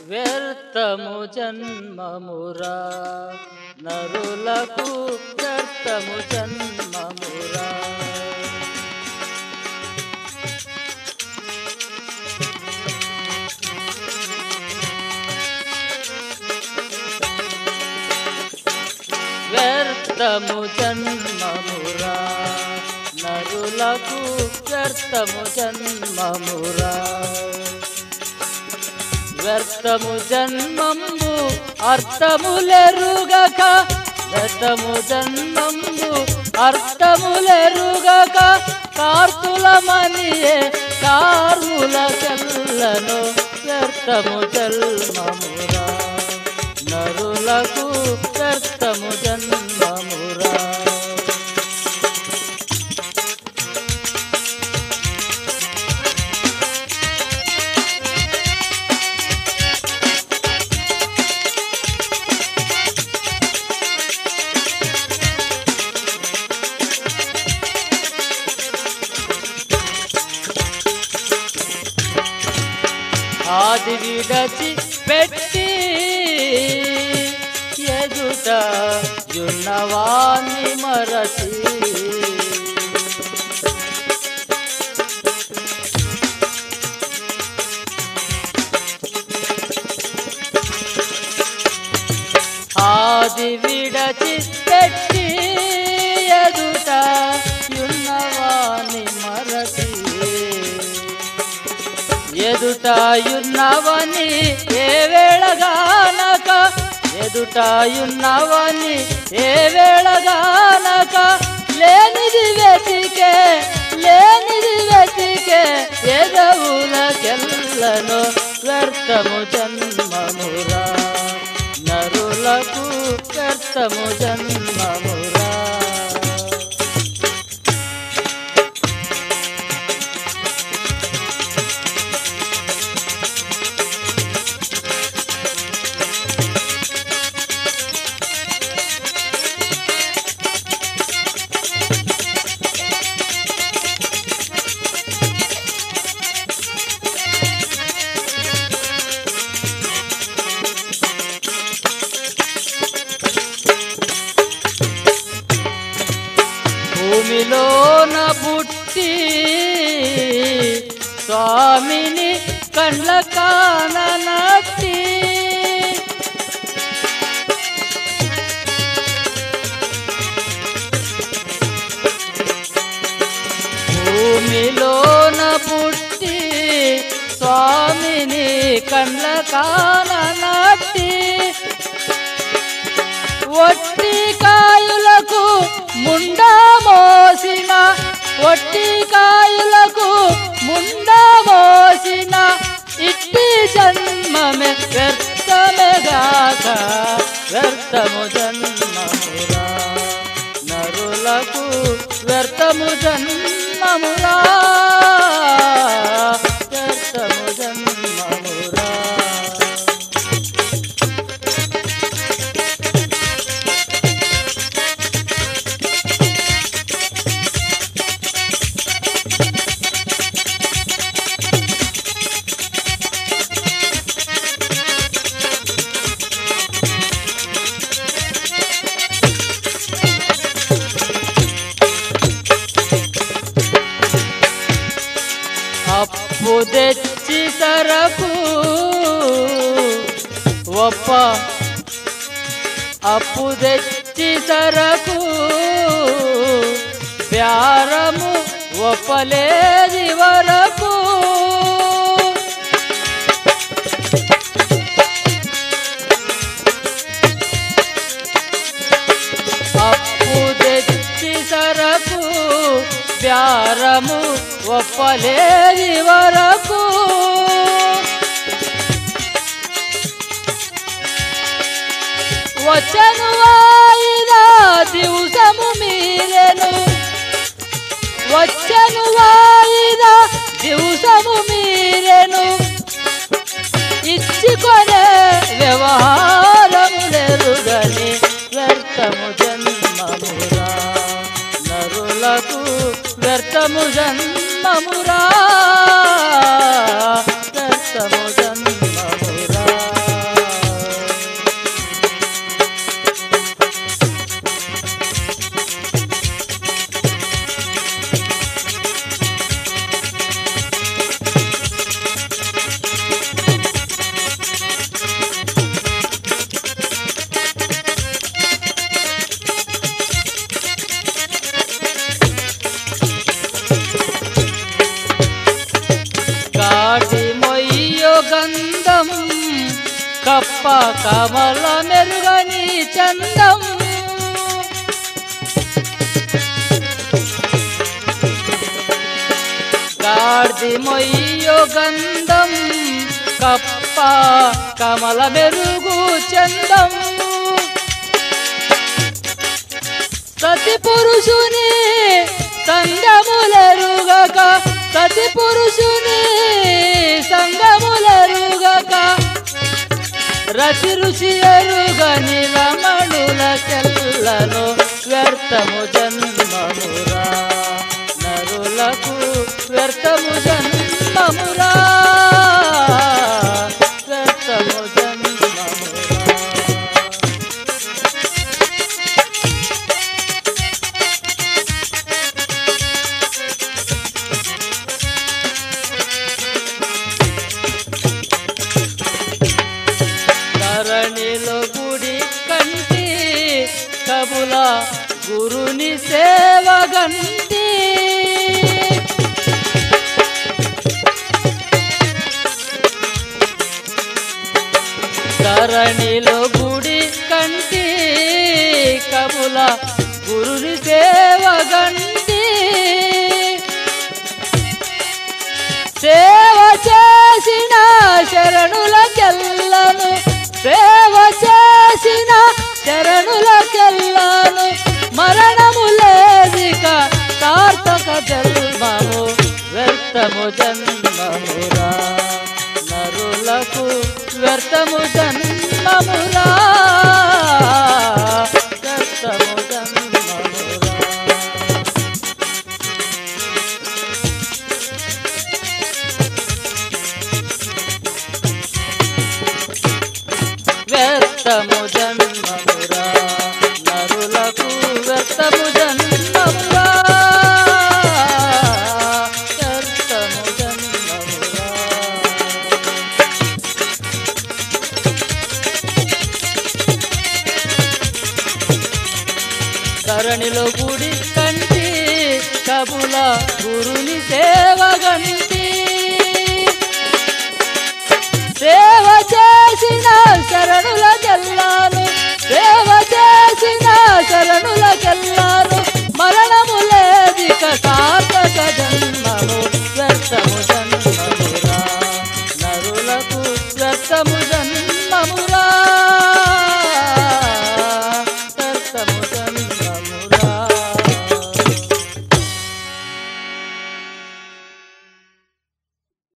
వ్యర్థము జన్మమురా నరులకు వ్యర్థము జన్మమురా. వ్యర్థము జన్మమురా నరులకు వ్యర్థము జన్మమురా. వ్యర్థము జన్మంబు అర్థములెరుగక, వ్యర్థము జన్మంబు అర్థములెరుగక, కార్తులమనియే కార్ములకెల్లను వ్యర్థము జన్మమురా నరులకు వ్యర్థము జన్మమురా. ఆది విడచి పెట్టి ఎదుట యున్నవాన్ని మరచి, ఆది విడచి పెట్టి ఎదుట యున్నవాన్ని మరచి, ఎదుటాయున్నవని ఏ వేళగానక, ఎదుటాయున్నవని ఏ వేళగానక, లేనిది వెతికే లేనిది వెతికే ఎదవులకెల్లను వ్యర్థము జన్మమురా నరులకు వ్యర్థము జన్మమురా. భూమిలోన పుట్టి స్వామిని కండ్ల కాననట్టి, భూమిలోన పుట్టి స్వామిని కండ్ల కాననట్టి, ఒట్టి కాయులకు ముండా మోసిన, ఒట్టి కాయులకు ముండా మోసిన, ఇట్టి జన్మమే వ్యర్థమేగాక వ్యర్థము జన్మమురా నరులకు వ్యర్థము జన్మమురా వ్యర్థము జన్మమురా. అప్పు తెచ్చి సరకు ఒప్ప, అప్పు తెచ్చి సరకు ప్యారము ఒప్పలేది వరకు, అప్పు తెచ్చి సరకు ప్యారము ఒప్పలేది వరకు, వచ్చను వాయిదా దివసము మీరెను, వచ్చను వాయిదా దివసము మీరెను, ఇచ్చుకొనే వ్యవహారము నెరుగని వ్యర్థము జన్మమురా నరులకు వ్యర్థము జన్మమురా వ్యర్థము జన్మమురా. గంధం కప్ప కమల మెరుగని చందం గాడిది మొయ్యో గంధం కప్ప కమల మెరుగు చందం సతి పురుషుని సంగములెరుగక సతి పురుషుని సంగములెరుగక రతి రుచి ఎరుగని రమణుల చెల్లను వ్యర్థము జన్మమురా నరులకు వ్యర్థము జన్మమురా వ్యర్థము జన్మమురా ధరణిలో గుడి కంటి కబుల గురుని సేవగంటి ధరణిలో గుడి కంటి కబుల గురుని సేవగంటి సేవ చేసిన శరణులకెల్లను సేవ చేసిన శరణులకెల్లను మరణము లేదిక సార్థక జన్మము వ్యర్థము జన్మమురా నరులకు వ్యర్థము జన్మమురా వ్యర్థము జన్మమురా వ్యర్థము జన్మమురా నరులకు వ్యర్థము జన్మమురా వ్యర్థము జన్మమురా ధరణిలో గుడి కంటి కబుల గురుని సేవగంటి సేవ చేసిన శరణుల జల్లాను